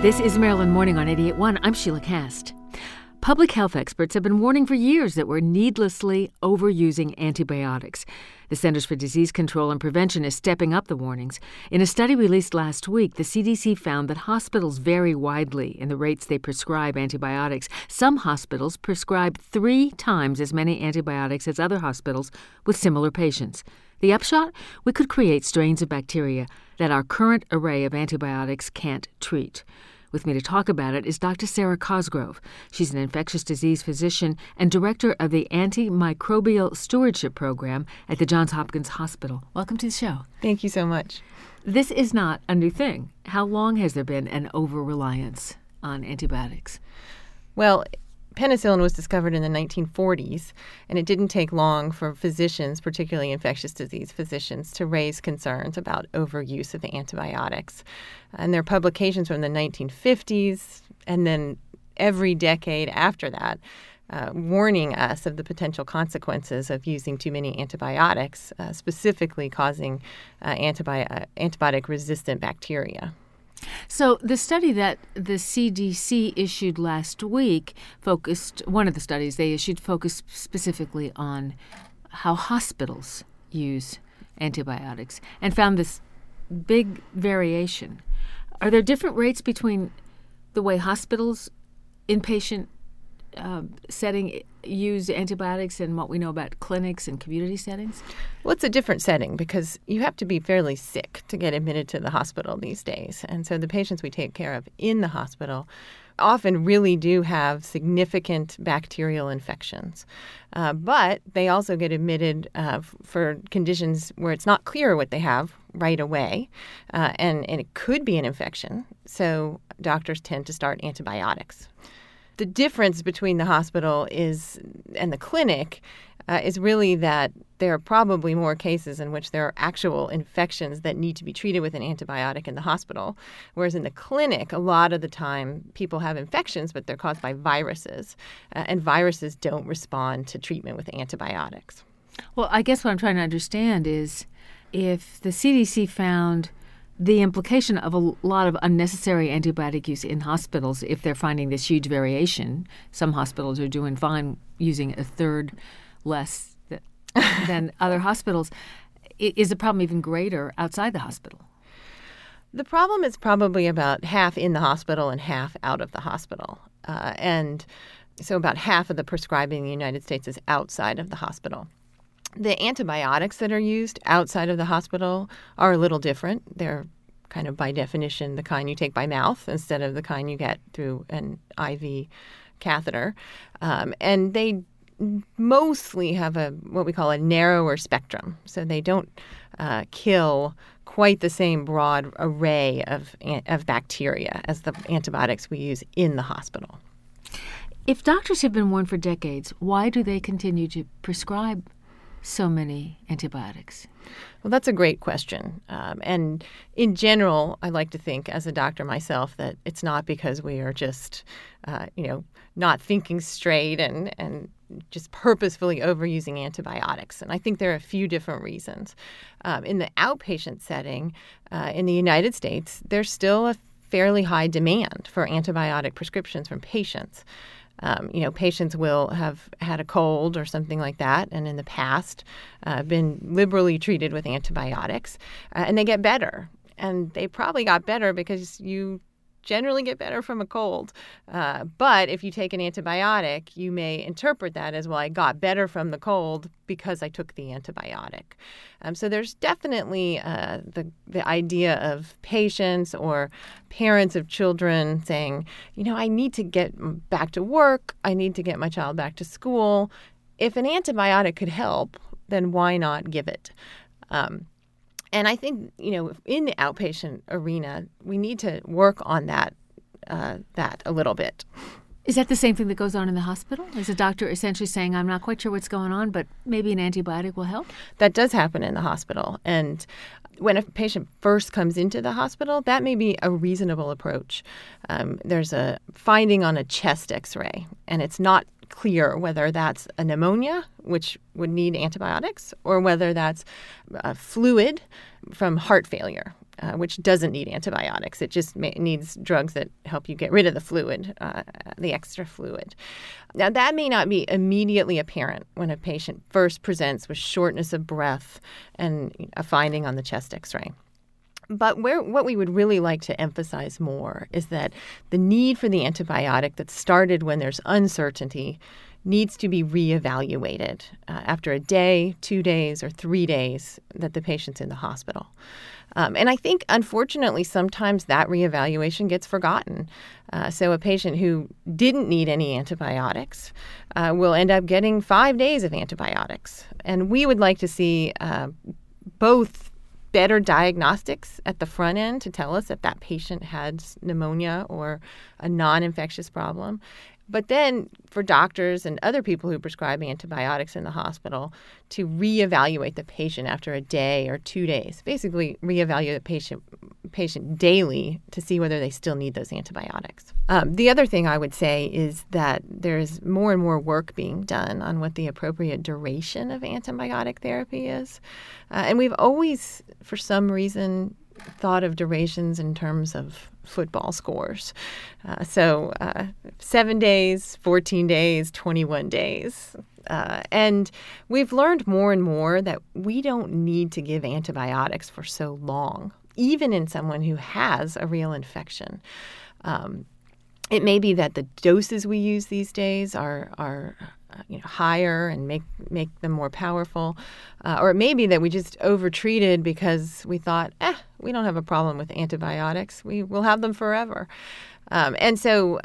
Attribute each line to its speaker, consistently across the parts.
Speaker 1: This is Maryland Morning on 88.1. I'm Sheila Cast. Public health experts have been warning for years that we're needlessly overusing antibiotics. The Centers for Disease Control and Prevention is stepping up the warnings. In a study released last week, the CDC found that hospitals vary widely in the rates they prescribe antibiotics. Some hospitals prescribe 3 times as many antibiotics as other hospitals with similar patients. The upshot? We could create strains of bacteria that our current array of antibiotics can't treat. With me to talk about it is Dr. Sarah Cosgrove. She's an infectious disease physician and director of the Antimicrobial Stewardship Program at the Johns Hopkins Hospital. Welcome to the show.
Speaker 2: Thank you so much.
Speaker 1: This is not a new thing. How long has there been an over-reliance on antibiotics?
Speaker 2: Well, penicillin was discovered in the 1940s, and it didn't take long for physicians, particularly infectious disease physicians, to raise concerns about overuse of antibiotics. And there are publications from the 1950s and then every decade after that warning us of the potential consequences of using too many antibiotics, specifically causing antibiotic-resistant bacteria.
Speaker 1: So the study that the CDC issued last week one of the studies they issued focused specifically on how hospitals use antibiotics and found this big variation. Are there different rates between the way hospitals, inpatient setting, use antibiotics and what we know about clinics and community settings?
Speaker 2: Well, it's a different setting because you have to be fairly sick to get admitted to the hospital these days. And so the patients we take care of in the hospital often really do have significant bacterial infections. But they also get admitted for conditions where it's not clear what they have right away, and it could be an infection. So doctors tend to start antibiotics. The difference between the hospital and the clinic is really that there are probably more cases in which there are actual infections that need to be treated with an antibiotic in the hospital, whereas in the clinic, a lot of the time people have infections, but they're caused by viruses, and viruses don't respond to treatment with antibiotics.
Speaker 1: Well, I guess what I'm trying to understand is if the CDC found the implication of a lot of unnecessary antibiotic use in hospitals, if they're finding this huge variation, some hospitals are doing fine using a third less than other hospitals, is the problem even greater outside the hospital?
Speaker 2: The problem is probably about half in the hospital and half out of the hospital. And so about half of the prescribing in the United States is outside of the hospital. The antibiotics that are used outside of the hospital are a little different. They're kind of by definition the kind you take by mouth instead of the kind you get through an IV catheter. And they mostly have what we call a narrower spectrum. So they don't kill quite the same broad array of bacteria as the antibiotics we use in the hospital.
Speaker 1: If doctors have been warned for decades, why do they continue to prescribe so many antibiotics?
Speaker 2: Well, that's a great question. And in general, I like to think as a doctor myself that it's not because we are just, not thinking straight and just purposefully overusing antibiotics. And I think there are a few different reasons. In the outpatient setting in the United States, there's still a fairly high demand for antibiotic prescriptions from patients. Patients will have had a cold or something like that, and in the past been liberally treated with antibiotics, and they get better. And they probably got better because you generally get better from a cold. But if you take an antibiotic, you may interpret that as, well, I got better from the cold because I took the antibiotic. So there's definitely the idea of patients or parents of children saying, I need to get back to work. I need to get my child back to school. If an antibiotic could help, then why not give it? And I think, in the outpatient arena, we need to work on that a little bit.
Speaker 1: Is that the same thing that goes on in the hospital? Is a doctor essentially saying, I'm not quite sure what's going on, but maybe an antibiotic will help?
Speaker 2: That does happen in the hospital. And when a patient first comes into the hospital, that may be a reasonable approach. There's a finding on a chest X-ray, and it's not clear whether that's a pneumonia, which would need antibiotics, or whether that's fluid from heart failure. which doesn't need antibiotics. It just needs drugs that help you get rid of the fluid, the extra fluid. Now, that may not be immediately apparent when a patient first presents with shortness of breath and a finding on the chest X-ray. But what we would really like to emphasize more is that the need for the antibiotic that started when there's uncertainty needs to be reevaluated after a day, 2 days, or 3 days that the patient's in the hospital. And I think, unfortunately, sometimes that reevaluation gets forgotten. So a patient who didn't need any antibiotics will end up getting 5 days of antibiotics. And we would like to see both better diagnostics at the front end to tell us if that patient had pneumonia or a non-infectious problem. But then for doctors and other people who prescribe antibiotics in the hospital to reevaluate the patient after a day or 2 days, basically reevaluate the patient daily to see whether they still need those antibiotics. The other thing I would say is that there's more and more work being done on what the appropriate duration of antibiotic therapy is. And we've always, for some reason, thought of durations in terms of football scores. So 7 days, 14 days, 21 days. And we've learned more and more that we don't need to give antibiotics for so long, even in someone who has a real infection. It may be that the doses we use these days are higher and make them more powerful. Or it may be that we just overtreated because we thought, we don't have a problem with antibiotics. We will have them forever. And so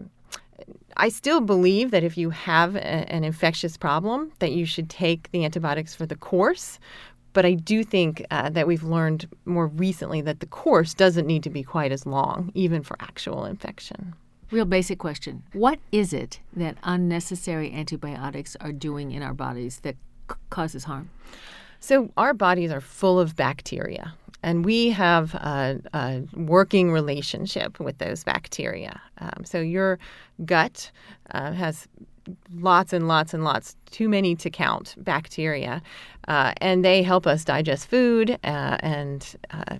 Speaker 2: I still believe that if you have an infectious problem, that you should take the antibiotics for the course. But I do think that we've learned more recently that the course doesn't need to be quite as long, even for actual infection.
Speaker 1: Real basic question. What is it that unnecessary antibiotics are doing in our bodies that causes harm?
Speaker 2: So our bodies are full of bacteria, and we have a working relationship with those bacteria. So your gut has lots and lots and lots, too many to count, bacteria, and they help us digest food, and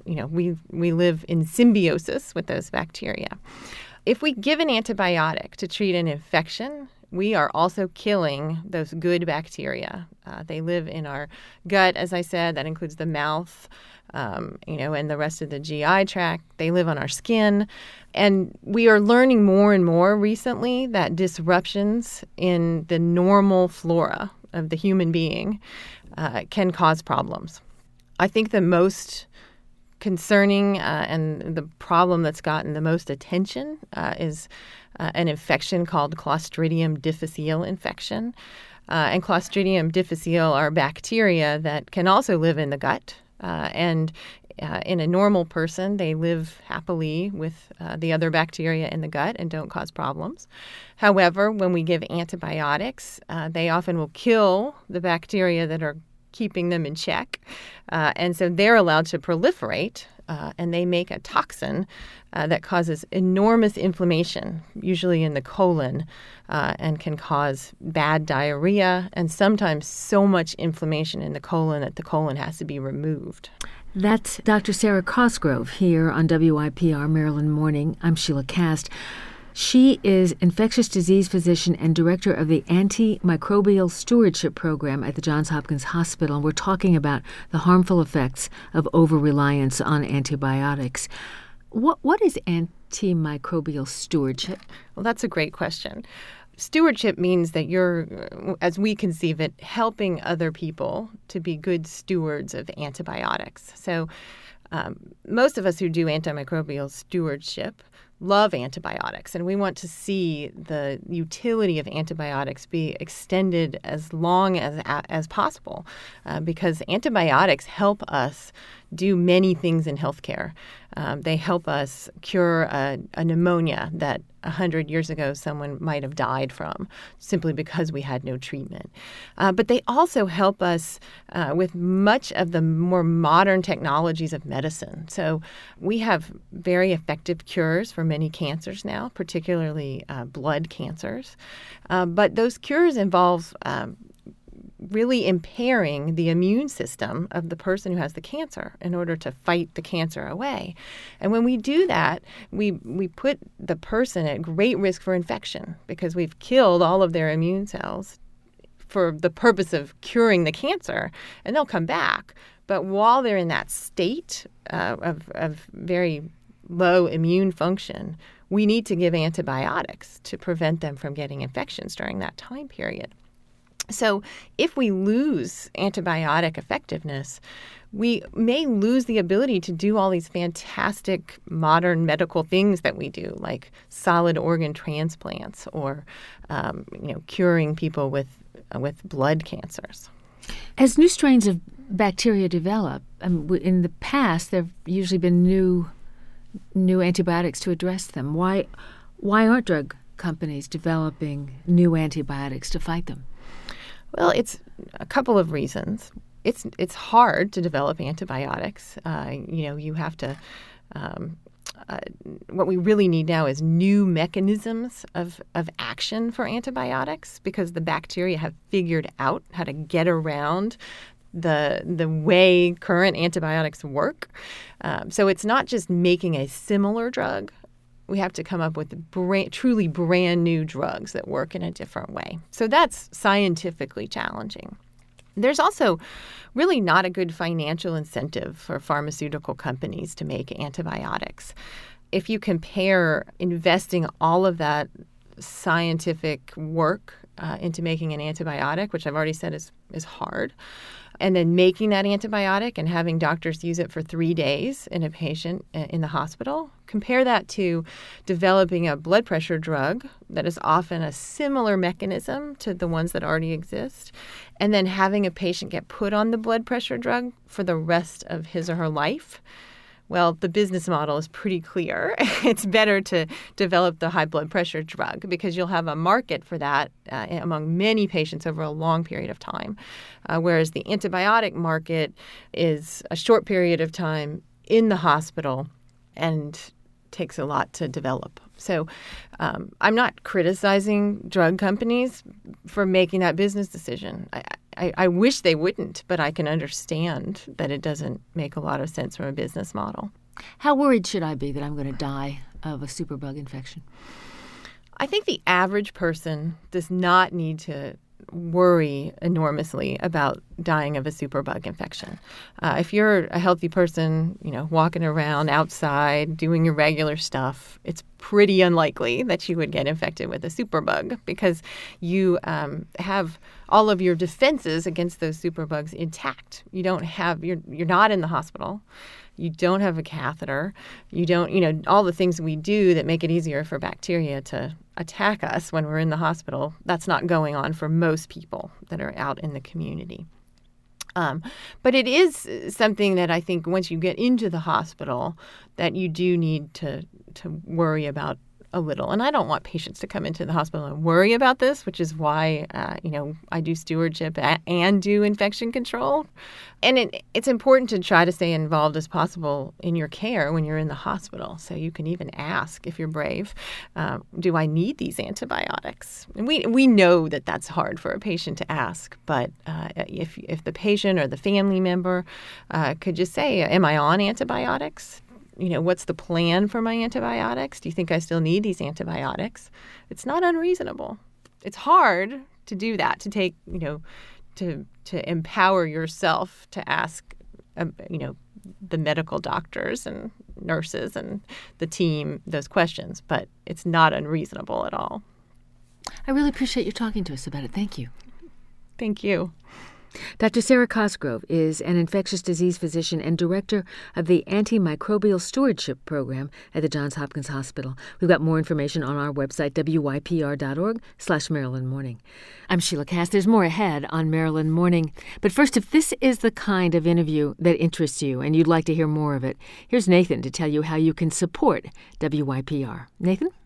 Speaker 2: we live in symbiosis with those bacteria. If we give an antibiotic to treat an infection, we are also killing those good bacteria. They live in our gut, as I said. That includes the mouth, and the rest of the GI tract. They live on our skin. And we are learning more and more recently that disruptions in the normal flora of the human being can cause problems. I think the most concerning and the problem that's gotten the most attention is an infection called Clostridium difficile infection. And Clostridium difficile are bacteria that can also live in the gut. And in a normal person, they live happily with the other bacteria in the gut and don't cause problems. However, when we give antibiotics, they often will kill the bacteria that are keeping them in check. And so they're allowed to proliferate, and they make a toxin that causes enormous inflammation, usually in the colon, and can cause bad diarrhea and sometimes so much inflammation in the colon that the colon has to be removed.
Speaker 1: That's Dr. Sarah Cosgrove here on WIPR Maryland Morning. I'm Sheila Kast. She is infectious disease physician and director of the Antimicrobial Stewardship Program at the Johns Hopkins Hospital. And we're talking about the harmful effects of over-reliance on antibiotics. What is antimicrobial stewardship?
Speaker 2: Well, that's a great question. Stewardship means that you're, as we conceive it, helping other people to be good stewards of antibiotics. So most of us who do antimicrobial stewardship love antibiotics, and we want to see the utility of antibiotics be extended as long as possible because antibiotics help us do many things in healthcare. They help us cure a pneumonia that 100 years ago someone might have died from simply because we had no treatment. But they also help us with much of the more modern technologies of medicine. So we have very effective cures for many cancers now, particularly blood cancers. But those cures involve really impairing the immune system of the person who has the cancer in order to fight the cancer away. And when we do that, we put the person at great risk for infection because we've killed all of their immune cells for the purpose of curing the cancer, and they'll come back. But while they're in that state of very low immune function, we need to give antibiotics to prevent them from getting infections during that time period. So if we lose antibiotic effectiveness, we may lose the ability to do all these fantastic modern medical things that we do, like solid organ transplants or curing people with blood cancers.
Speaker 1: As new strains of bacteria develop, in the past there have usually been new antibiotics to address them. Why aren't drug companies developing new antibiotics to fight them?
Speaker 2: Well, it's a couple of reasons. It's hard to develop antibiotics. You have to. What we really need now is new mechanisms of action for antibiotics because the bacteria have figured out how to get around the way current antibiotics work. So it's not just making a similar drug. We have to come up with truly brand new drugs that work in a different way. So that's scientifically challenging. There's also really not a good financial incentive for pharmaceutical companies to make antibiotics. If you compare investing all of that scientific work into making an antibiotic, which I've already said is hard, and then making that antibiotic and having doctors use it for 3 days in a patient in the hospital, compare that to developing a blood pressure drug that is often a similar mechanism to the ones that already exist, and then having a patient get put on the blood pressure drug for the rest of his or her life. Well, the business model is pretty clear. It's better to develop the high blood pressure drug because you'll have a market for that among many patients over a long period of time, whereas the antibiotic market is a short period of time in the hospital and takes a lot to develop. So I'm not criticizing drug companies for making that business decision. I wish they wouldn't, but I can understand that it doesn't make a lot of sense from a business model.
Speaker 1: How worried should I be that I'm going to die of a superbug infection?
Speaker 2: I think the average person does not need to worry enormously about dying of a superbug infection. If you're a healthy person, walking around outside, doing your regular stuff, it's pretty unlikely that you would get infected with a superbug because you have all of your defenses against those superbugs intact. You're not in the hospital. You don't have a catheter. You don't, all the things we do that make it easier for bacteria to attack us when we're in the hospital, that's not going on for most people that are out in the community. But it is something that I think once you get into the hospital that you do need to worry about a little. And I don't want patients to come into the hospital and worry about this, which is why, I do stewardship and do infection control. And it's important to try to stay involved as possible in your care when you're in the hospital. So you can even ask, if you're brave, do I need these antibiotics? And we know that that's hard for a patient to ask. But if the patient or the family member could just say, am I on antibiotics? What's the plan for my antibiotics? Do you think I still need these antibiotics? It's not unreasonable. It's hard to do that, to take, to empower yourself to ask, the medical doctors and nurses and the team those questions. But it's not unreasonable at all.
Speaker 1: I really appreciate you talking to us about it. Thank you.
Speaker 2: Thank you.
Speaker 1: Dr. Sarah Cosgrove is an infectious disease physician and director of the Antimicrobial Stewardship Program at the Johns Hopkins Hospital. We've got more information on our website, wypr.org/Maryland Morning. I'm Sheila Cass. There's more ahead on Maryland Morning. But first, if this is the kind of interview that interests you and you'd like to hear more of it, here's Nathan to tell you how you can support WYPR. Nathan?